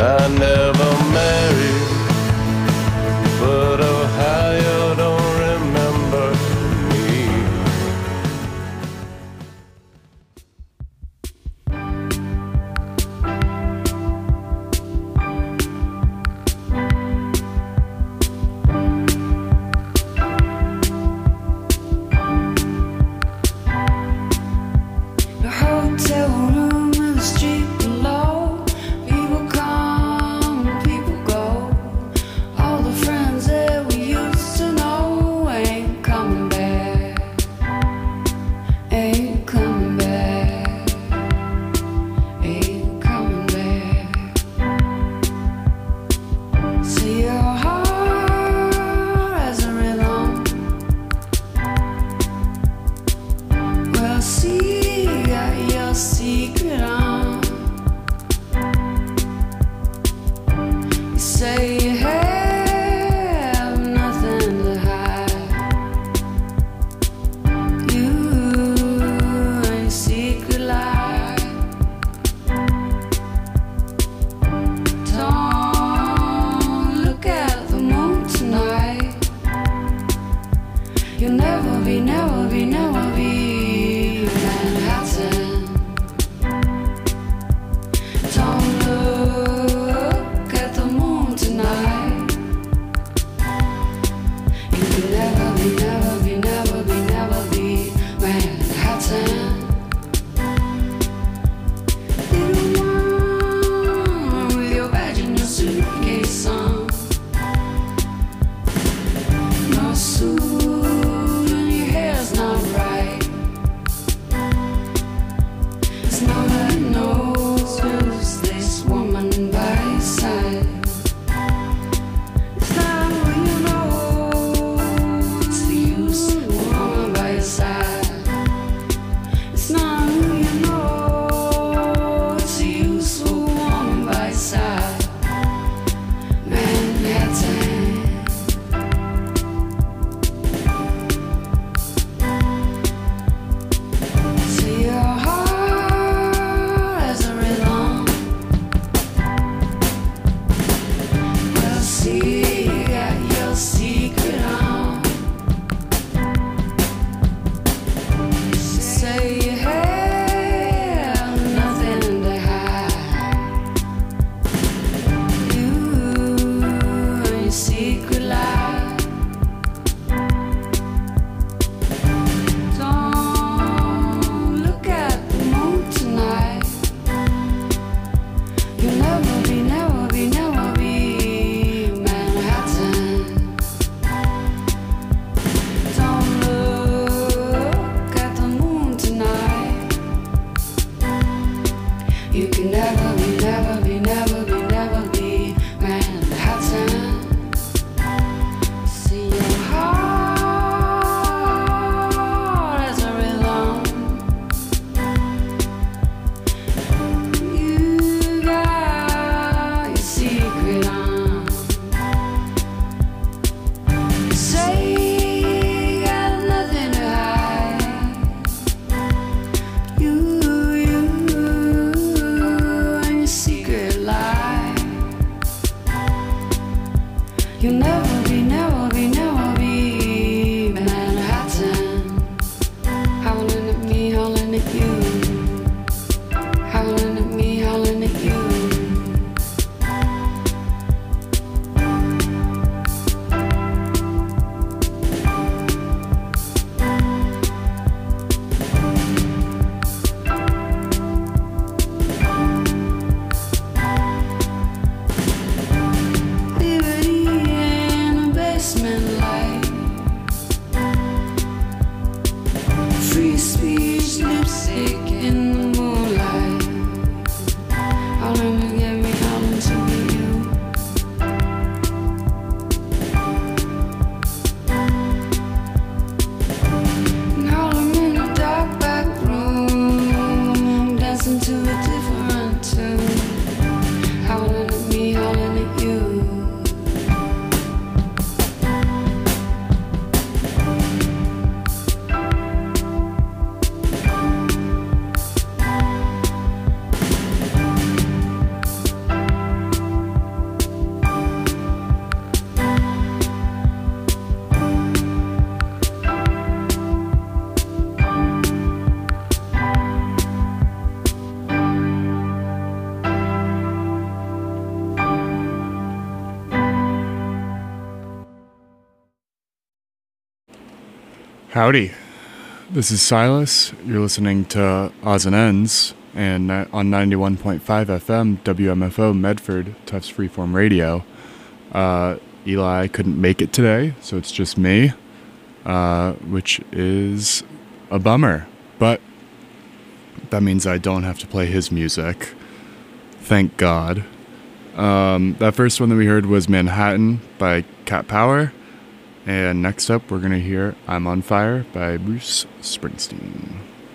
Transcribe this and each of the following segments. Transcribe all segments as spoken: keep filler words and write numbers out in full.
I never married, but oh how you don't remember me. The hotel room in the street below. People come, people go. All the friends that we used to know ain't coming back. Ain't coming back. Ain't coming back. See your heart as a rhythm. Well, see, you got your secret on. You say you have nothing to hide. You and your secret life. Don't look at the moon tonight. You'll never be, never be, never be Manhattan. Don't look at the moon tonight. You can never be, never be, never be, never be Manhattan. Little one with your badge and your suitcase on. No suit and your hair's not right. It's not that knows this woman by your side. It's not who you know, it's the use of a woman by your side. It's not who you know, it's the use of a woman by your side. Manhattan. See your heart as a rhythm. Well, see, you got your secret on. You say you have nothing to hide. You and your secret life. Don't look at the moon tonight. You'll never be, never be, never be Manhattan. Don't look at the moon tonight. You can never be, never be, never be, never be Manhattan. See your heart as a rhythm. You got your secret on. You say you got nothing to hide. You, you and your Howdy, this is Silas. You're listening to Odds and Ends, and uh, on ninety-one point five F M, W M F O Medford, Tufts Freeform Radio. Uh, Eli couldn't make it today, so it's just me, uh, which is a bummer, but that means I don't have to play his music. Thank God. Um, that first one that we heard was Manhattan by Cat Power. And next up, we're going to hear I'm on Fire by Bruce Springsteen.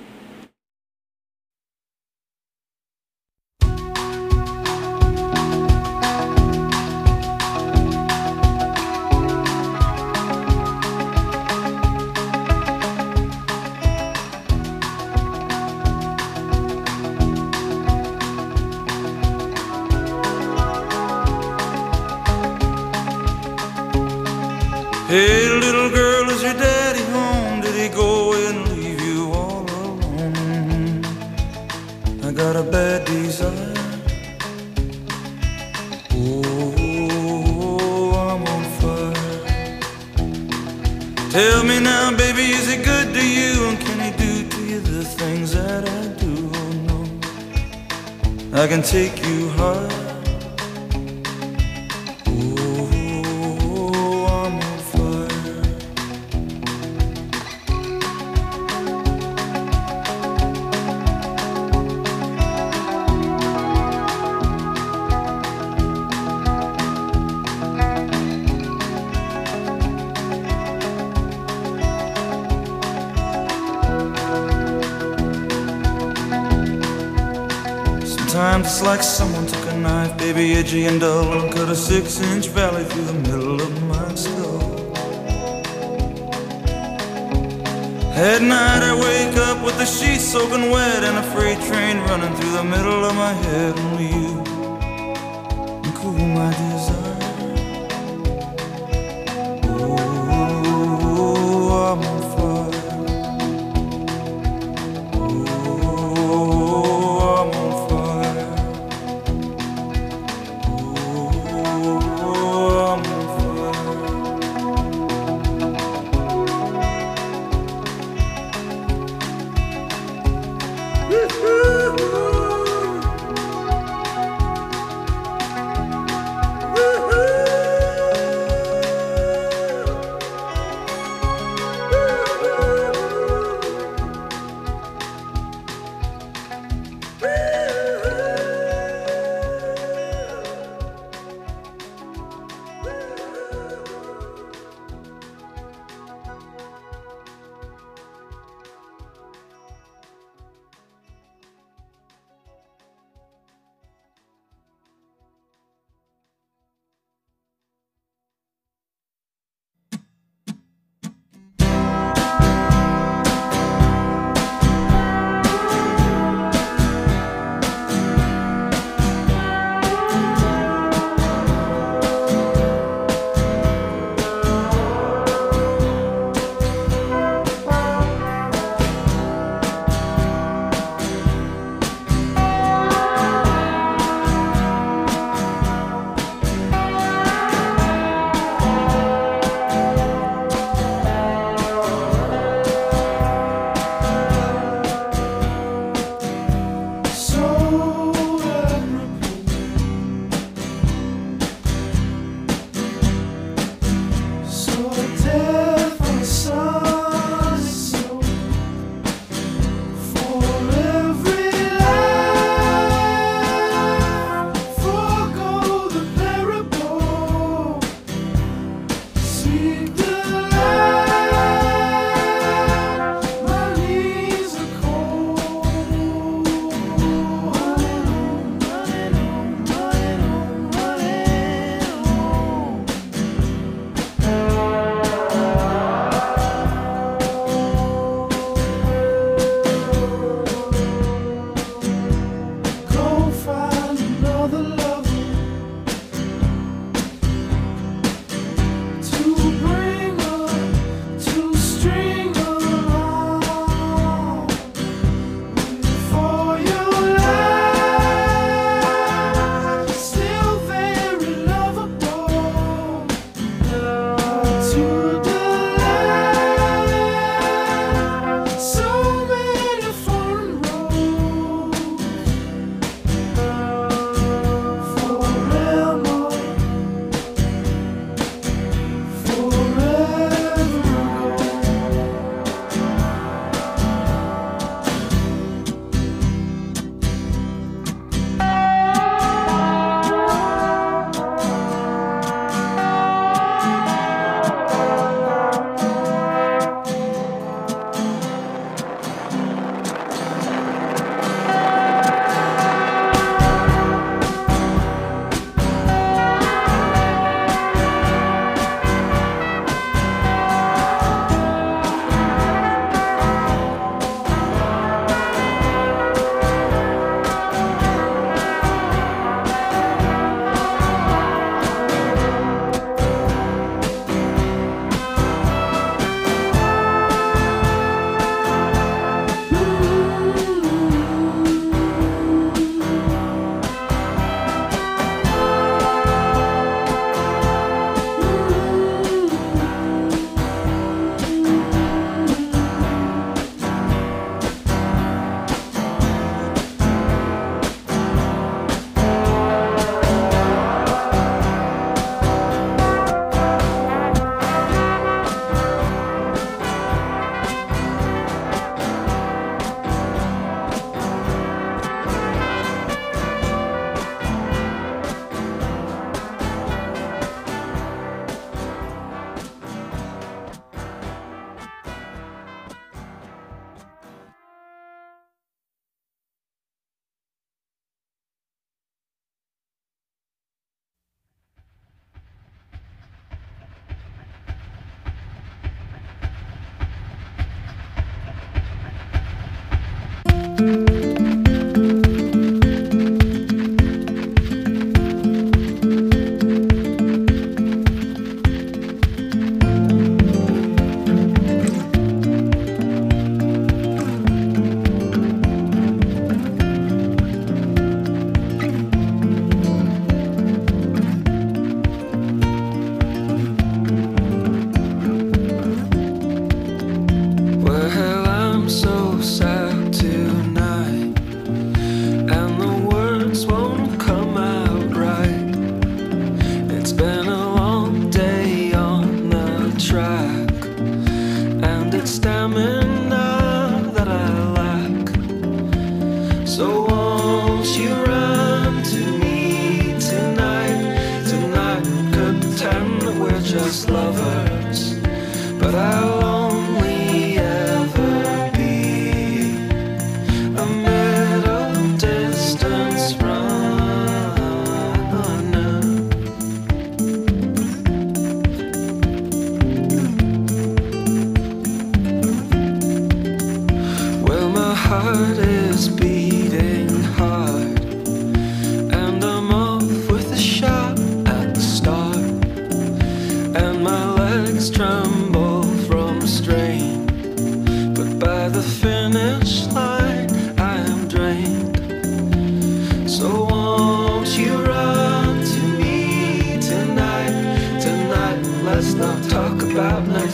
Hey, little girl, is your daddy home? Did he go away and leave you all alone? I got a bad desire. Oh, I'm on fire. Tell me now, baby, is he good to you? And can he do to you the things that I do? Oh, no, I can take you high. Sometimes it's like someone took a knife, baby, edgy and dull, and cut a six-inch valley through the middle of my skull. At night I wake up with the sheets soaking wet and a freight train running through the middle of my head. Only you can cool my desire. Oh, I'm on fire.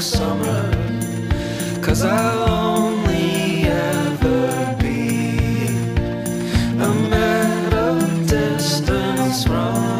summer, 'cause I'll only ever be a middle distance runner.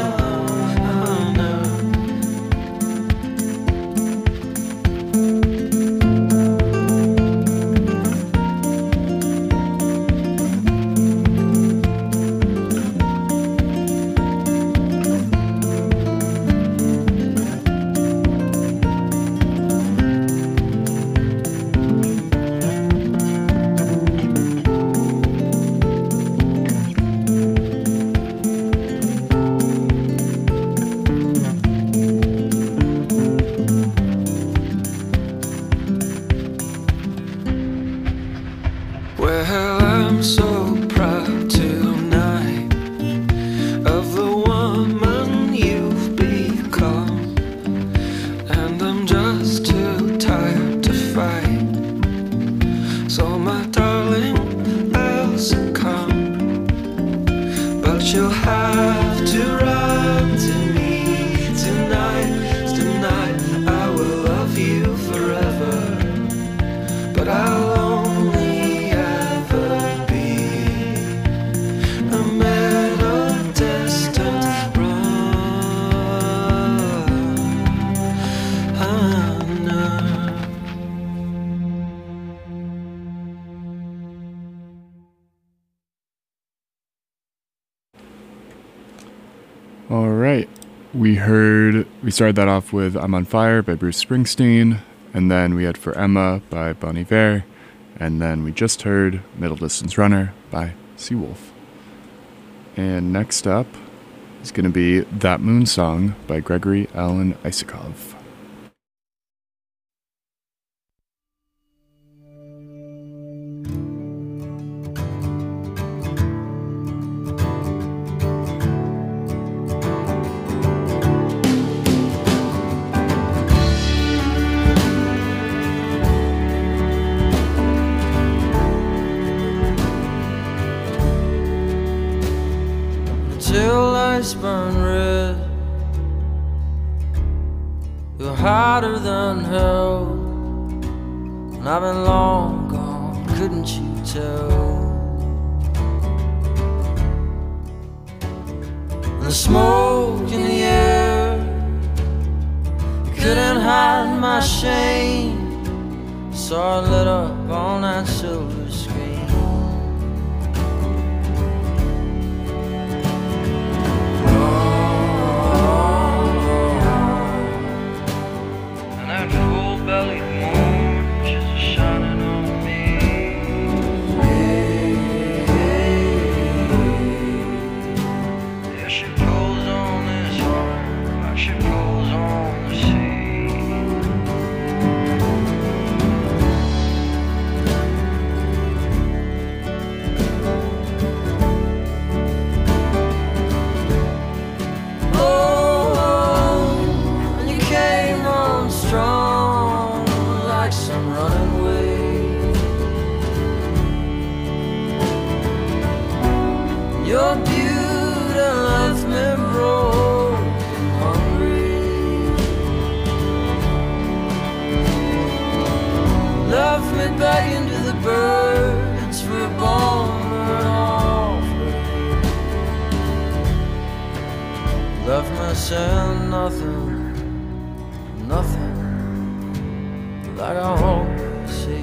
Well, I'm so proud tonight of the woman you've become, and I'm just too tired to fight. So my darling, I'll succumb, but you'll have to run to me tonight. Tonight I will love you forever, but I'll All right. We heard, we started that off with I'm on Fire by Bruce Springsteen, and then we had For Emma by Bon Iver, and then we just heard Middle Distance Runner by Seawolf. And next up is going to be That Moon Song by Gregory Alan Isakov. Till lights burn red, you're hotter than hell, and I've been long gone, couldn't you tell? And the smoke in the air, you couldn't hide my shame, saw it lit up on that silver screen. Your beauty left me broke and hungry, left me begging to the birds for a bone and offering, left me saying nothing, nothing like I always say.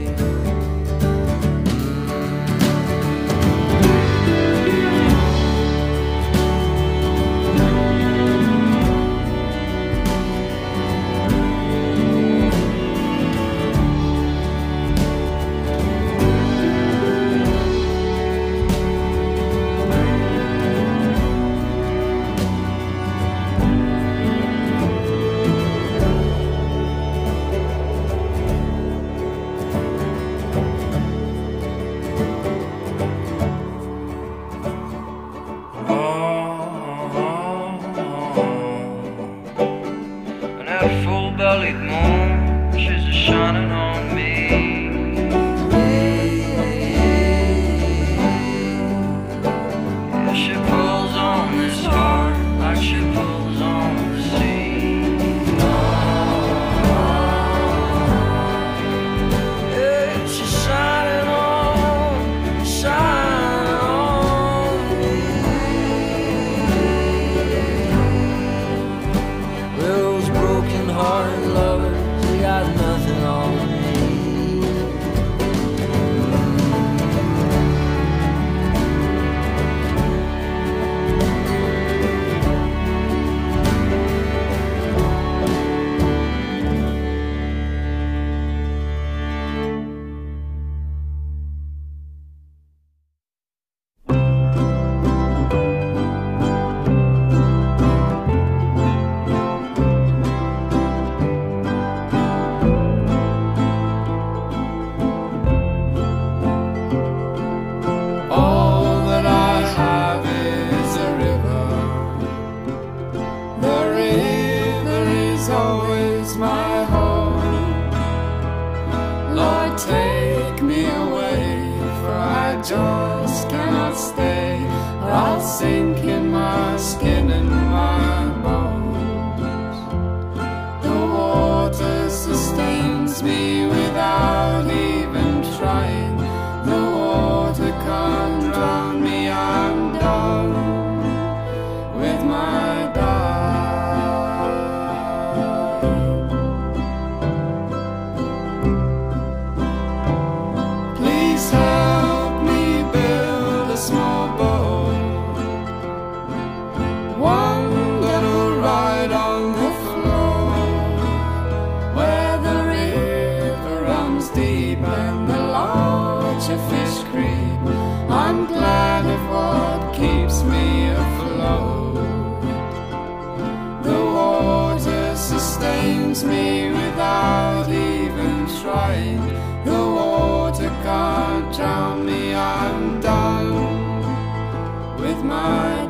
me afloat. The water sustains me without even trying. The water can't drown me, I'm done with my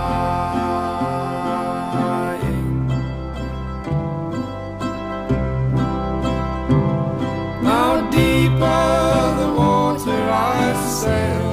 dying. Now deeper the water I sail,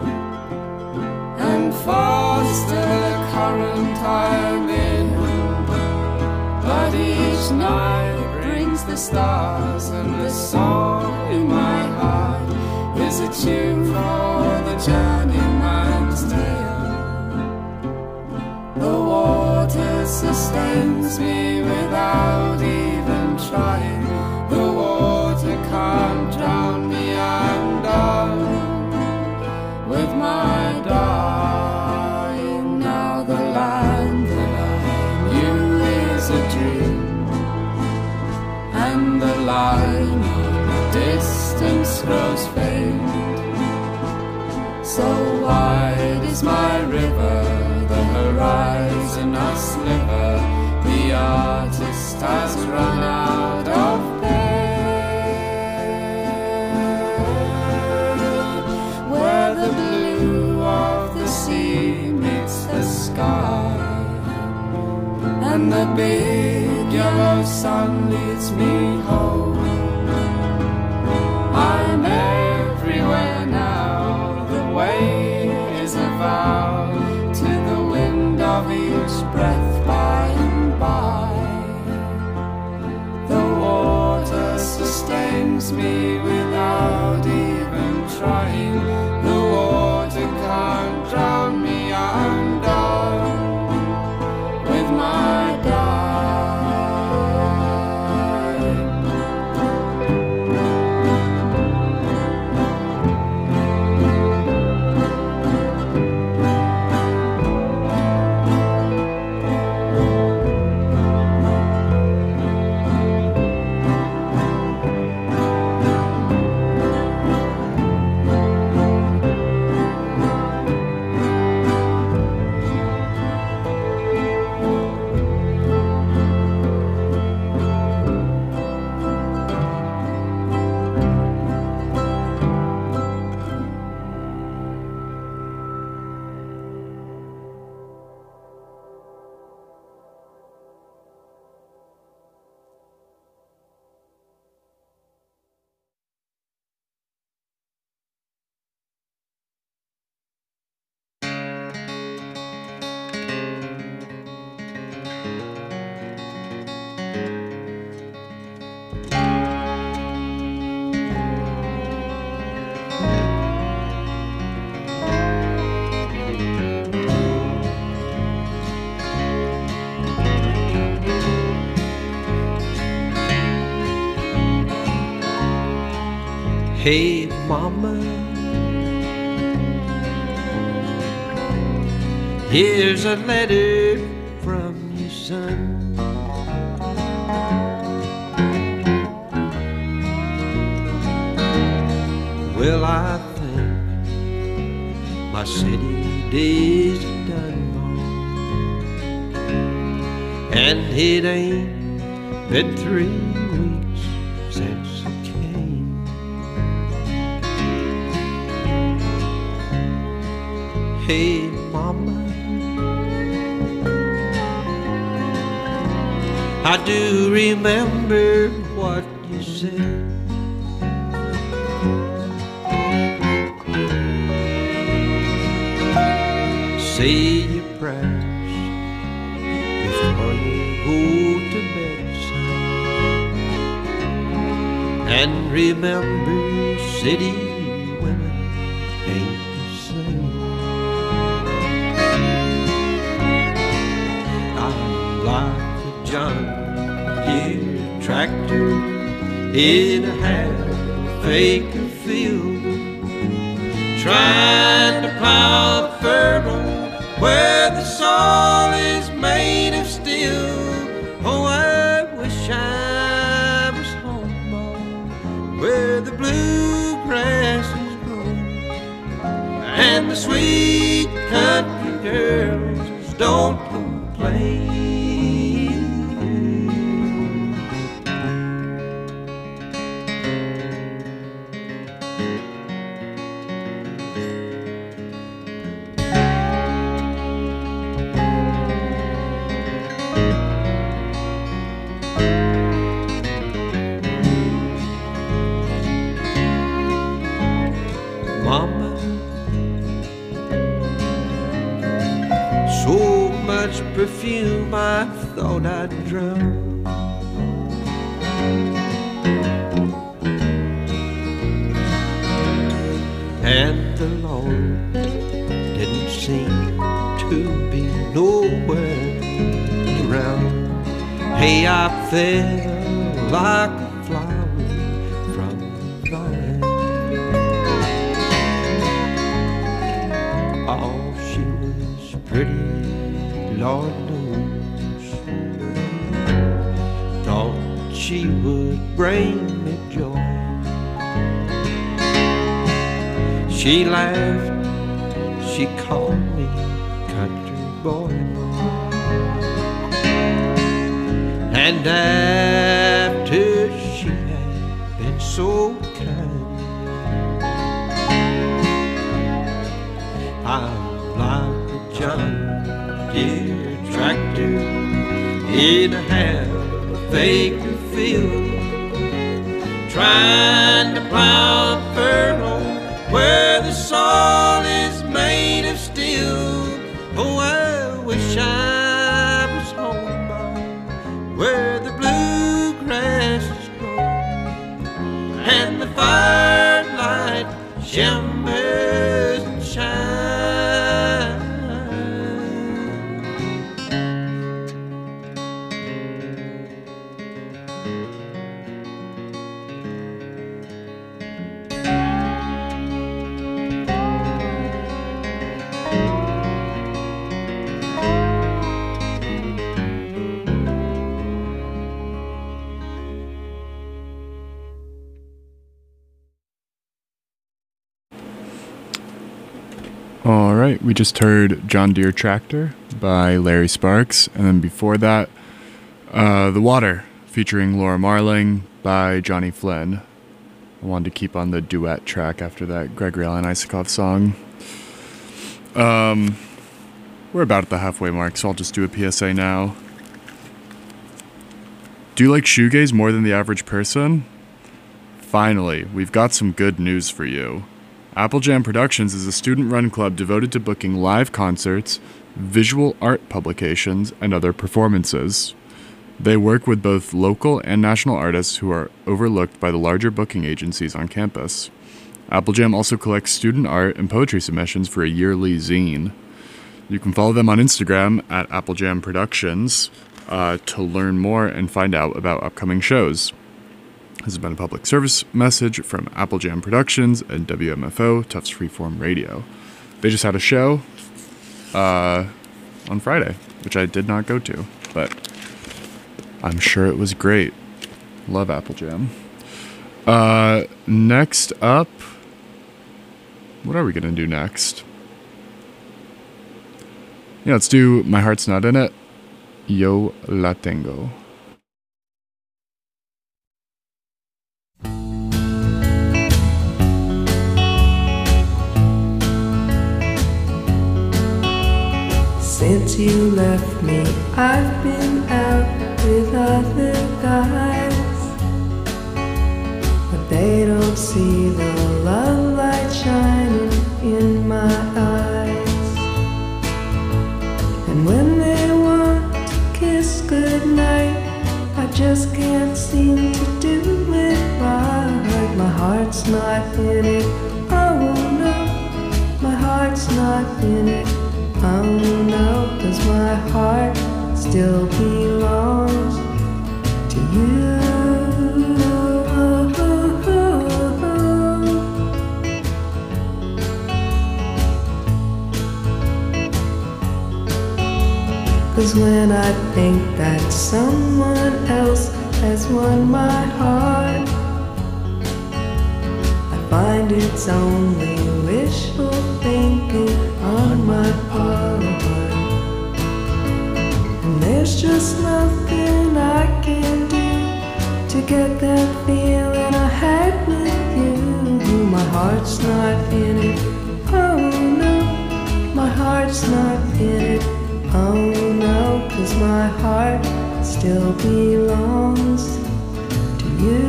and faster the current I'm in. But each night brings the stars, and the song in my heart is a tune for the journeyman's tale. The water sustains me without even trying. The water can't drown me, I'm done with my dying. Now the land that I knew is a dream, and the line of the distance grows faint. So wide is my river, the horizon a sliver. The artist has run out of pen. Where the blue of the sea meets the sky, and the big yellow sun leads me home. I'm everywhere now, the way is a vow to the wind of each breath by and by. The water sustains me without even trying. The water can't drown me, I'm done with my dying. Hey mama, here's a letter from your son. Well, I think my city days are done, and it ain't been three weeks since you came. Hey mama, I do remember what you said. Say your prayers before you go to bed, son, and remember city women ain't the same. I'm like a John Deere tractor in a half-acre field, trying to plow a furrow where the soil is made of steel. Oh, I wish I was home, where the bluegrass is growing and the sweet country girl don't complain. Mama, so much perfume I thought I'd drown. And the Lord didn't seem to be nowhere around. Hey, I fell like a flower from the vine. Oh, she was pretty, Lord knows. Thought she would bring me joy. She laughed, she called me country boy. And after she had been so kind, I'm like a John Deere tractor in a half acre field, trying to plow a furrow where the soil is made of steel. Oh, I wish I was home where the bluegrass is growing and the firelight shimmers and shines. All right, we just heard John Deere Tractor by Larry Sparks, and then before that, uh, The Water, featuring Laura Marling by Johnny Flynn. I wanted to keep on the duet track after that Gregory Alan Isakov song. Um, we're about at the halfway mark, so I'll just do a P S A now. Do you like shoegaze more than the average person? Finally, we've got some good news for you. Apple Jam Productions is a student-run club devoted to booking live concerts, visual art publications, and other performances. They work with both local and national artists who are overlooked by the larger booking agencies on campus. Apple Jam also collects student art and poetry submissions for a yearly zine. You can follow them on Instagram at Apple Jam Productions uh, to learn more and find out about upcoming shows. This has been a public service message from Apple Jam Productions and W M F O, Tufts Freeform Radio. They just had a show uh, on Friday, which I did not go to, but I'm sure it was great. Love Apple Jam. Uh, next up, what are we going to do next? Yeah, let's do My Heart's Not In It, Yo La Tengo. Since you left me, I've been out with other guys, but they don't see the love light shining in my eyes. And when they want to kiss goodnight, I just can't seem to do it right. My heart's not in it, oh no, my heart's not in it. Oh no, 'cause my heart still belongs to you. 'Cause when I think that someone else has won my heart, I find it's only wishful thinking on my part. just nothing I can do to get that feeling I had with you. My heart's not in it, oh no. My heart's not in it, oh no. 'Cause my heart still belongs to you.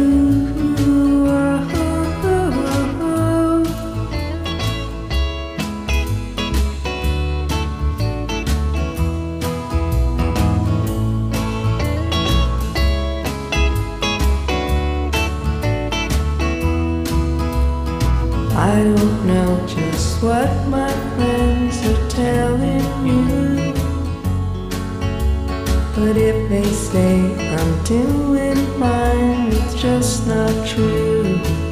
I don't know just what my friends are telling you, but if they say I'm doing fine, it's just not true.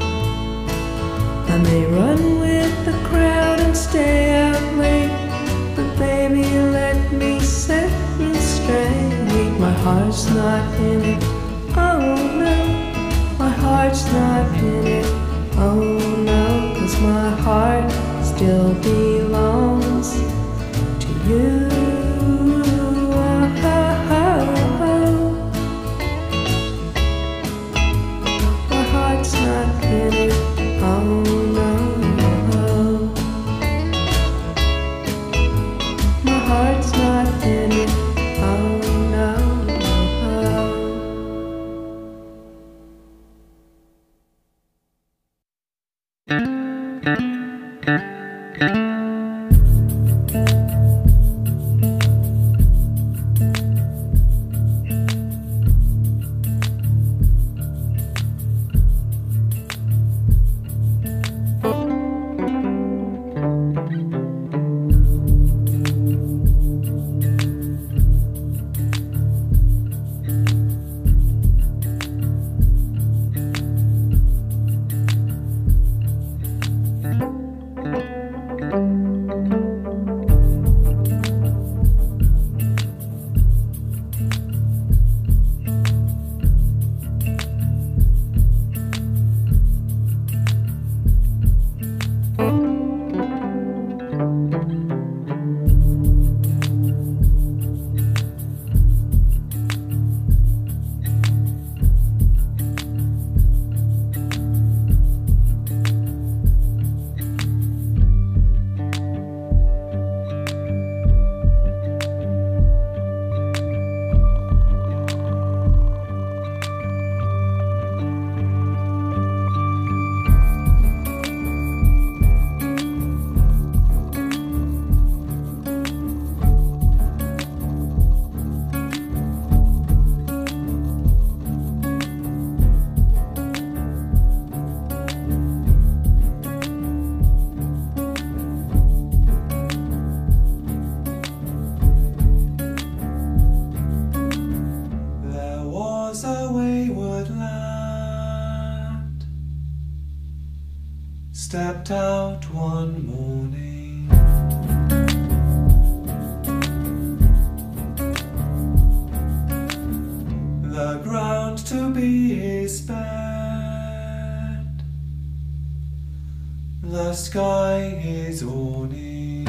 I may run with the crowd and stay out late, but baby, let me set you straight. My heart's not in it, oh no. My heart's not in it, oh no. 'Cause my heart still belongs to you. Oh, oh, oh. My heart's not in it, oh no. My heart's not in it, oh no. Stepped out one morning, the ground to be his bed, the sky his awning.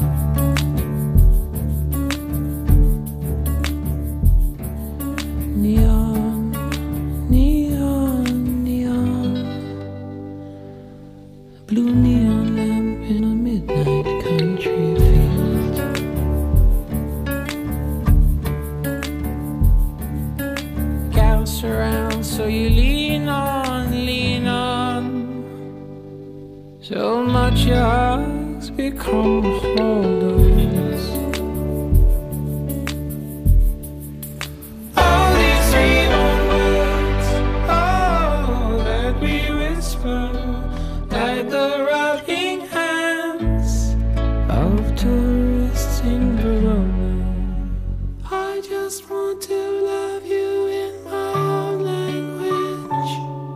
Neon, neon, neon, blue neon lamp in a midnight country field. Cows around, so you lean on, lean on. So much your hugs become holders. All these reborn words, oh, that we whisper, like the rubbing hands of tourists in Verona. I just want to love you in my own language.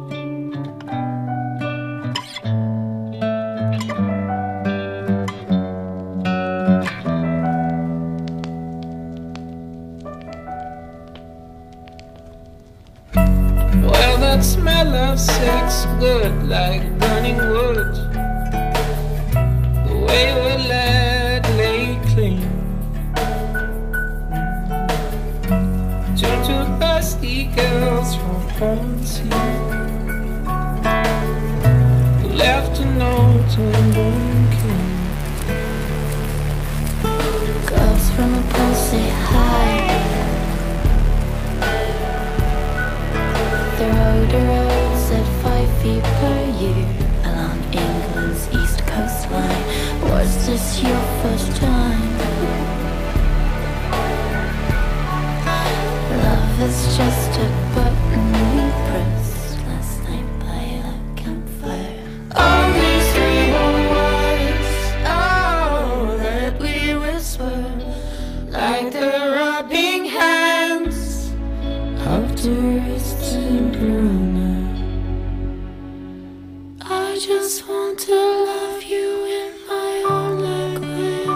Well, that smell of sex good like burning wood. The way we let lay clean. seagulls from Guernsey left a note in bouquet. Girls from a pool say hi. The road roads at five feet per year along England's east coastline. Was this your first time? Love is just a button we pressed last night by a campfire. All these three were words, oh, that we whispered, like the rubbing hands of tourists in Verona. I just want to love you in my own language.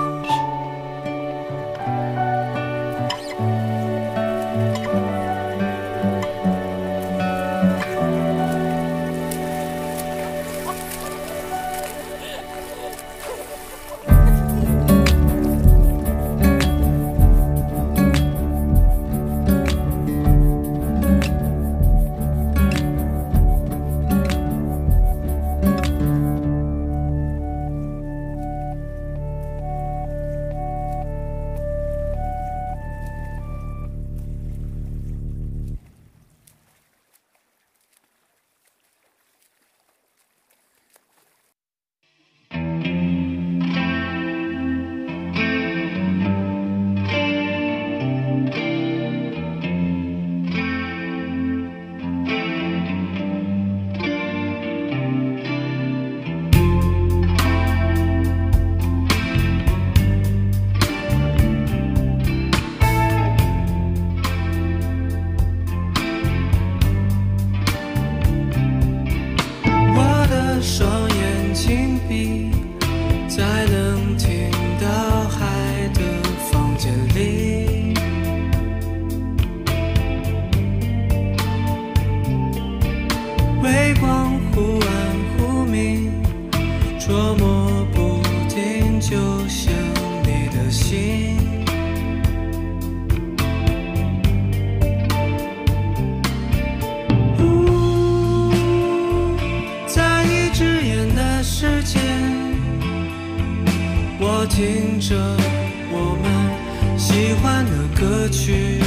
听着我们喜欢的歌曲，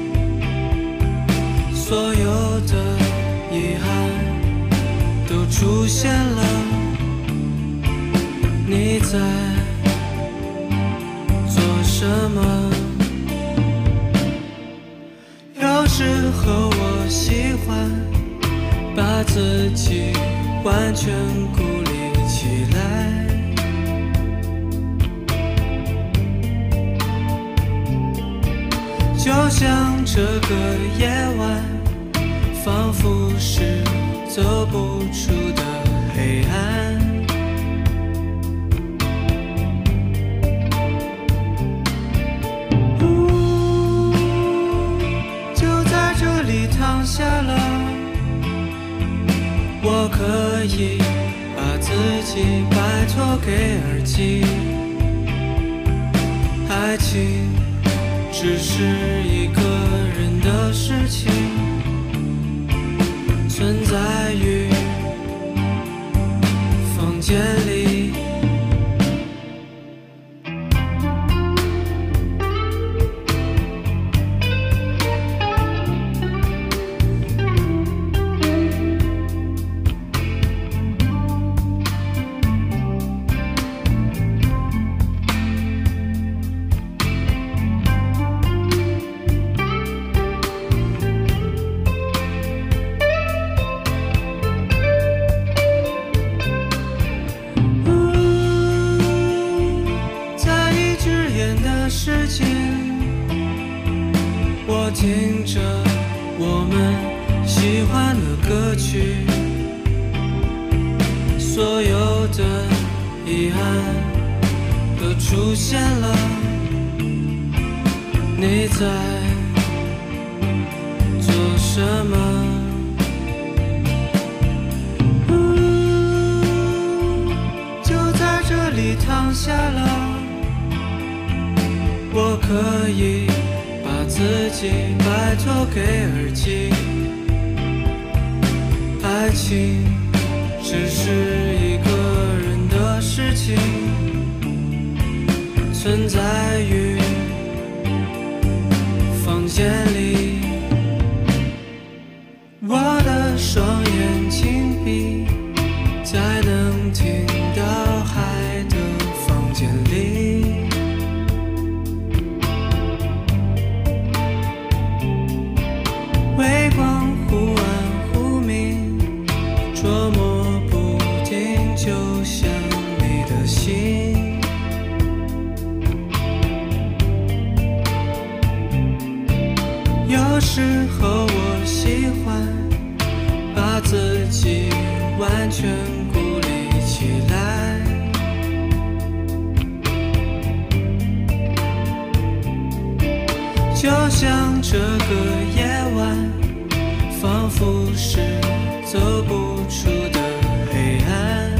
所有的遗憾都出现了。你在做什么？有时候我喜欢把自己完全孤立起来，就像这个夜晚，仿佛是走不出的黑暗。呜，就在这里躺下了，我可以把自己摆脱给耳机，爱情只是一个人的事情，存在于房间里。时间，我听着我们喜欢的歌曲，所有的遗憾都出现了。你在做什么？就在这里躺下了，我可以把把自己拜托给耳机。爱情只是一个人的事情，存在于房间里。我的双眼紧闭，在能听到海的房间里。微光忽暗忽明，捉摸不定，就像你的心。有时候我喜欢把自己完全孤立起来，就像这个夜晚，仿佛是走不出的黑暗。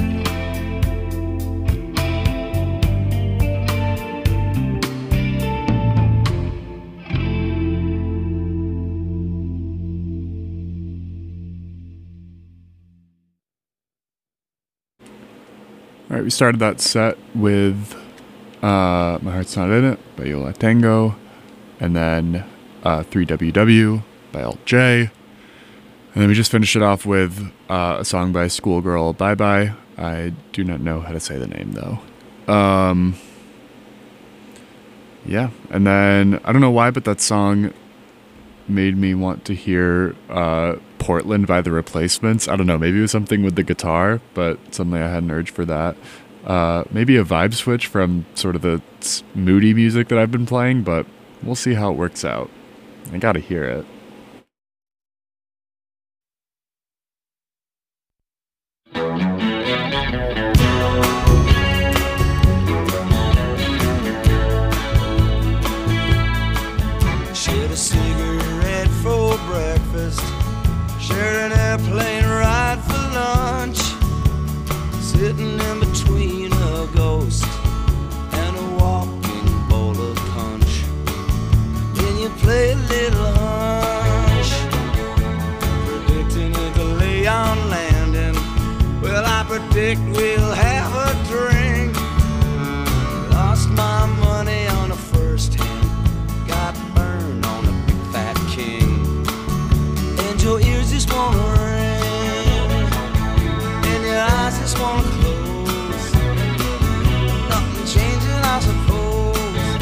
All right, we started that set with uh, My Heart's Not In It by Yo La Tengo, and then uh, three W W by Alt J. And then we just finished it off with uh, a song by Schoolgirl, Bye Bye. I do not know how to say the name, though. Um, yeah, and then, I don't know why, but that song made me want to hear uh, Portland by The Replacements. I don't know, maybe it was something with the guitar, but suddenly I had an urge for that. Uh, maybe a vibe switch from sort of the moody music that I've been playing, but we'll see how it works out. I gotta hear it. Shared a cigarette for breakfast, shared an airplane ride for lunch, sitting in between a ghost and a walking bowl of punch. Then you play a little hunch, predicting a delay on landing. Well, I predict we'll have a drink. Lost my money on a first hand, got burned on a big fat king. And your ears just wanna ring, and your eyes just wanna close. Nothing changing, I suppose.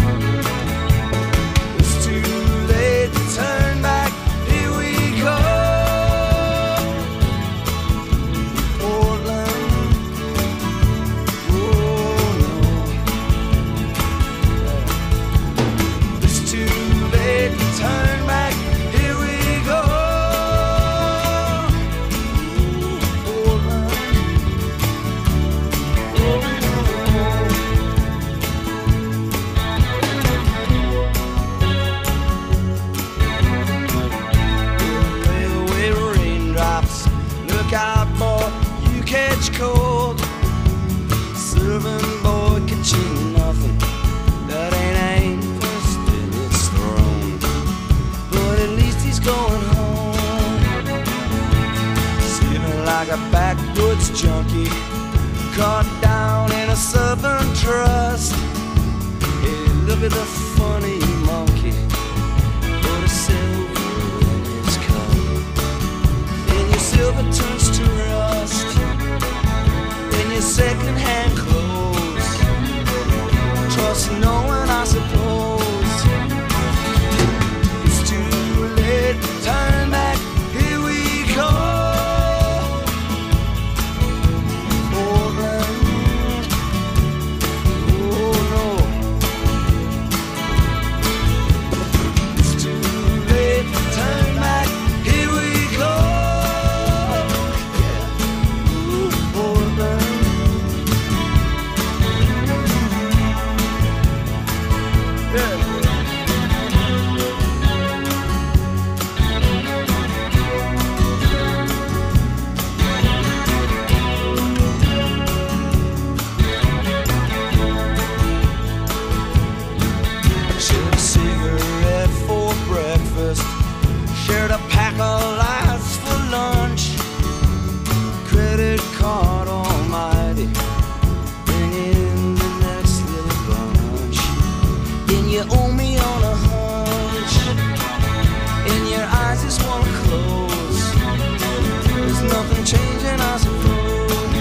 It's too late to turn back, here we go. Portland, oh no. It's too late to turn back, here we go. Portland, oh no. Railway raindrops, look out boy, you catch cold. Serving boy catching nothing that ain't anchors in its throne. But at least he's going home, feeling like a backwoods junkie, caught down in a southern trust. Hey, look at the funny monkey, put a silver in his cup, and your silver turns to rust, and your second-hand clothes. Trust no one, I suppose. It's too late to turn back, here we go. Portland, oh no. you owe me on a hunch. In your eyes just wanna close. There's nothing changing, I suppose.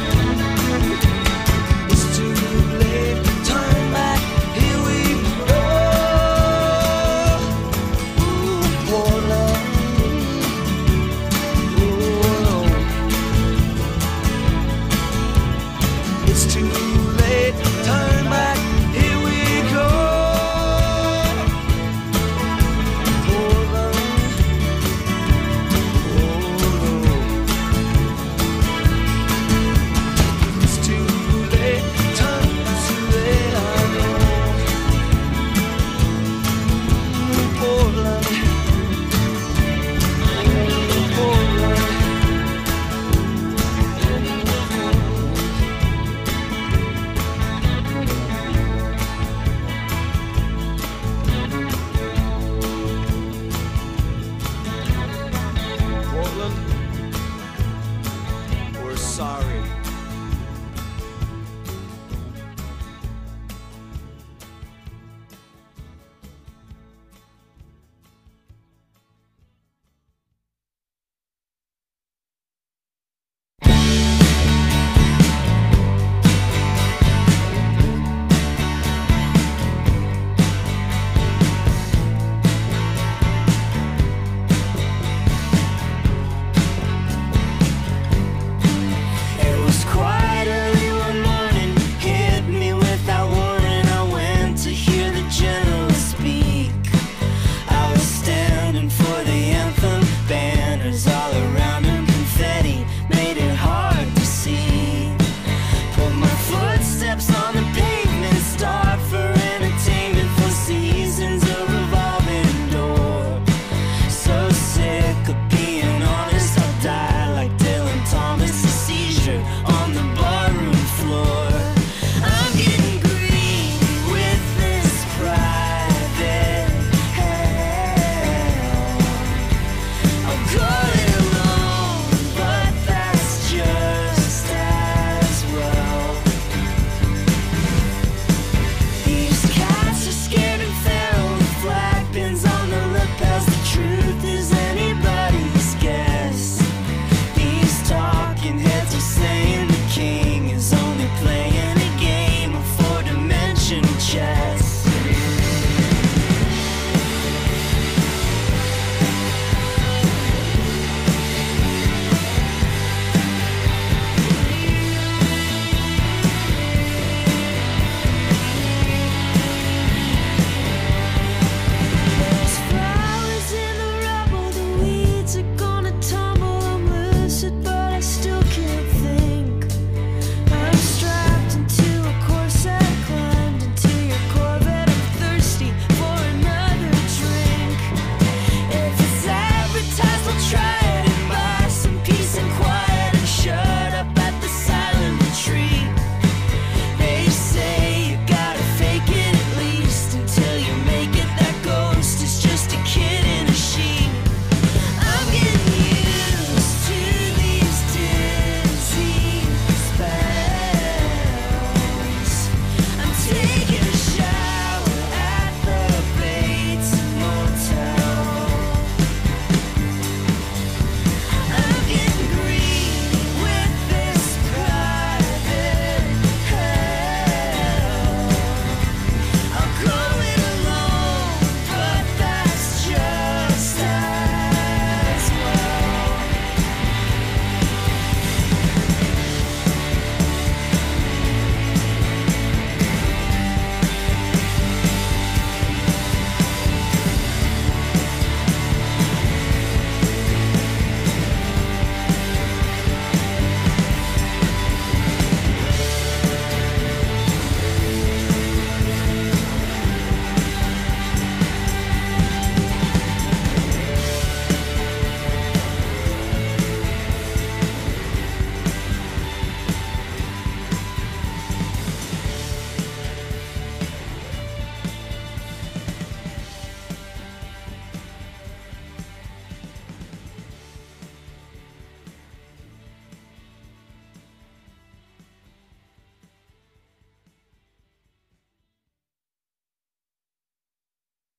It's too late, turn back, here we go. Ooh, poor love. Ooh, no. It's too late, turn back, here we go. Poor love. Oh, no.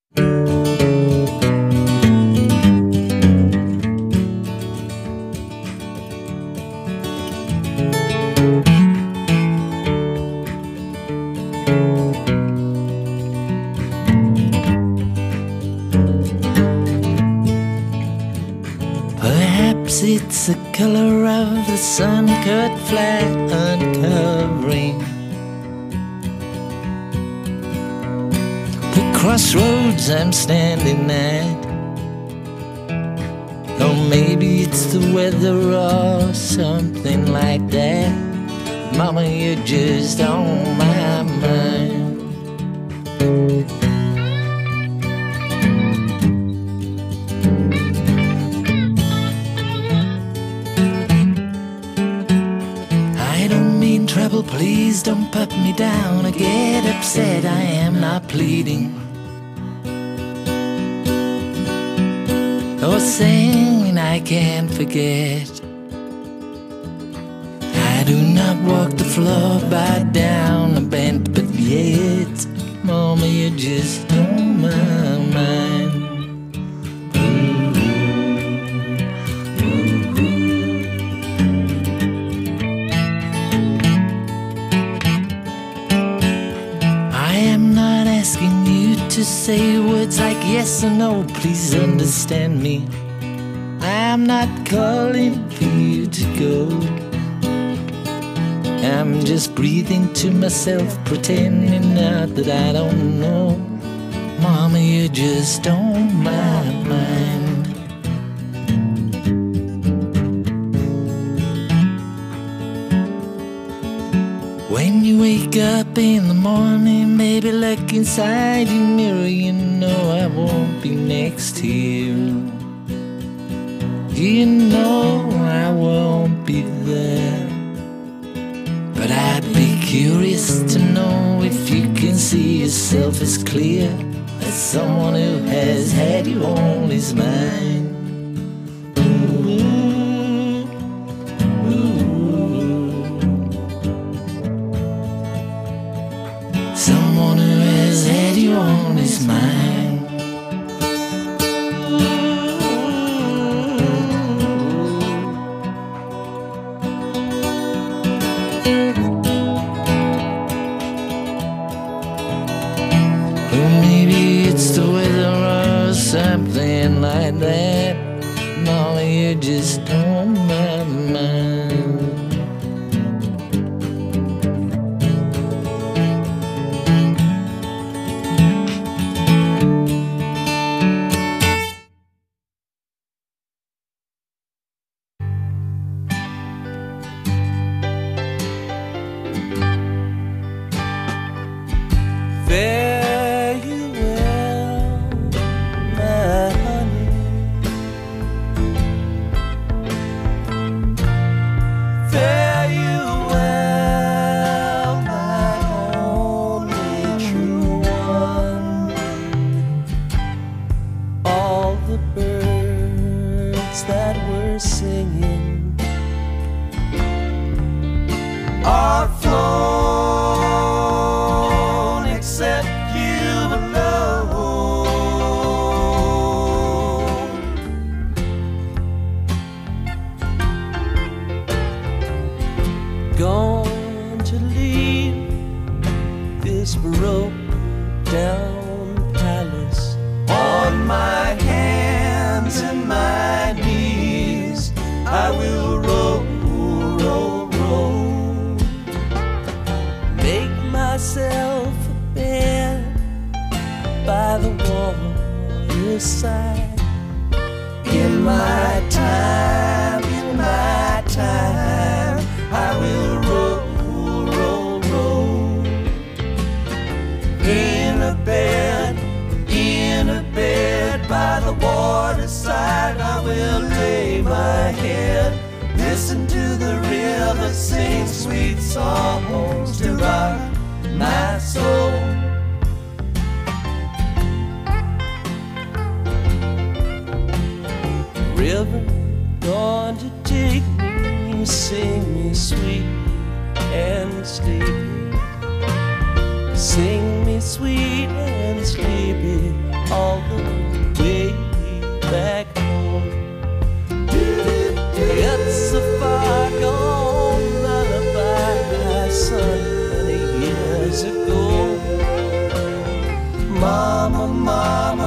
Perhaps it's the color of the sun cut flat uncovering the crossroads I'm standing at. Or maybe it's the weather or something like that. Mama, you're just on my mind. Trouble, please don't put me down or get upset. I am not pleading or saying I can't forget. I do not walk the floor, bow down or bent, but yet, Mama, you're just on my mind. Asking you to say words like yes or no, please understand me. I'm not calling for you to go. I'm just breathing to myself, pretending not that I don't know. Mama, you're just on my mind. When you wake up in the morning, baby, look inside your mirror. You know I won't be next to you. You know I won't be there. But I'd be curious to know if you can see yourself as clear as someone who has had you on his mind. On his mind. Or maybe it's the weather or something like that. Mama, you're just on my mind. Fare you well, my honey. Fare you well, my only true one. All the birds that were singing are flown. Except you alone, gone to leave this broke down palace on my hands and my knees. I will roll, roll, roll, make myself by the waterside. In my time, in my time, I will roll, roll, roll. In a bed, in a bed by the waterside, I will lay my head, listen to the river sing sweet songs to rock my soul. River, gone to take me, sing me sweet and sleepy. Sing me sweet and sleepy all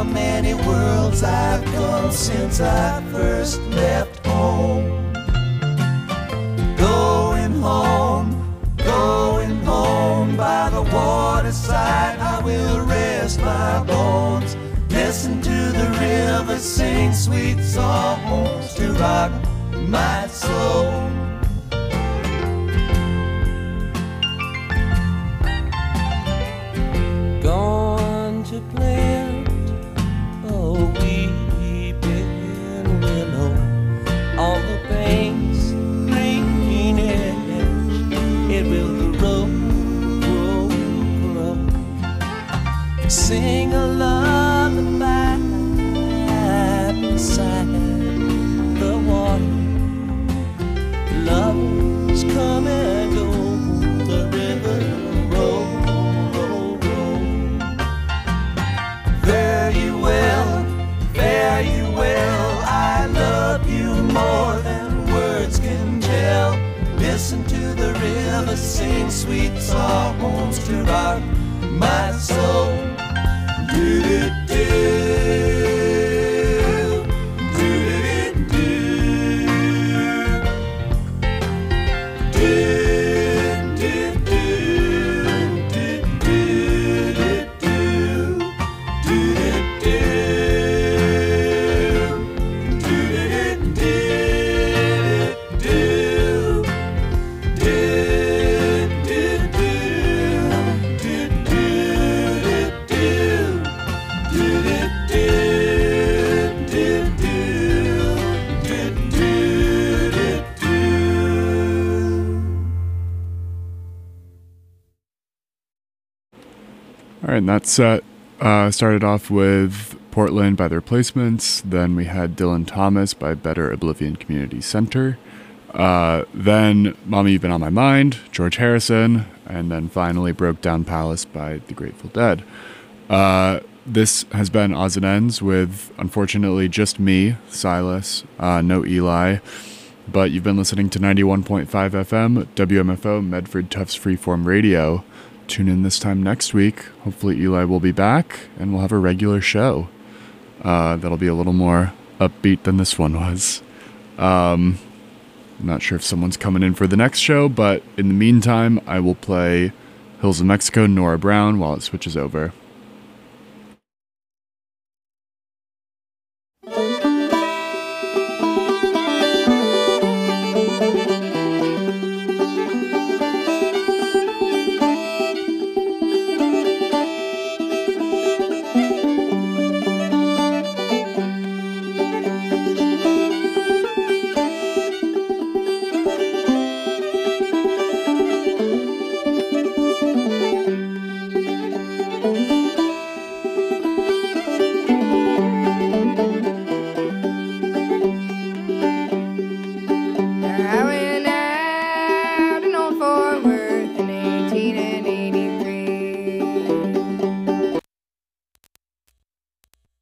how many worlds I've come since I first left home. Going home, going home, by the waterside I will rest my bones. Listen to the river sing sweet songs to rock my soul. Gone to plant a weeping willow on the bank's green edge. It will grow, grow, grow. Sing a lullaby beside the water. Lovers come and go, the river roll, roll, roll. Fare you well, fare you well, I love you more than words can tell. Listen to the river sing sweet songs to rock my soul. Do-do-do. All right, and that set uh, started off with Portland by The Replacements. Then we had Dylan Thomas by Better Oblivion Community Center. Uh, then Mommy You've Been on My Mind, George Harrison. And then finally Broke Down Palace by The Grateful Dead. Uh, this has been Odds and Ends with, unfortunately, just me, Silas, uh, no Eli. But you've been listening to ninety-one point five F M, W M F O, Medford Tufts Freeform Radio. Tune in this time next week. Hopefully Eli will be back and we'll have a regular show. Uh, that'll be a little more upbeat than this one was. Um, I'm not sure if someone's coming in for the next show, but in the meantime, I will play Hills of Mexico, Nora Brown, while it switches over.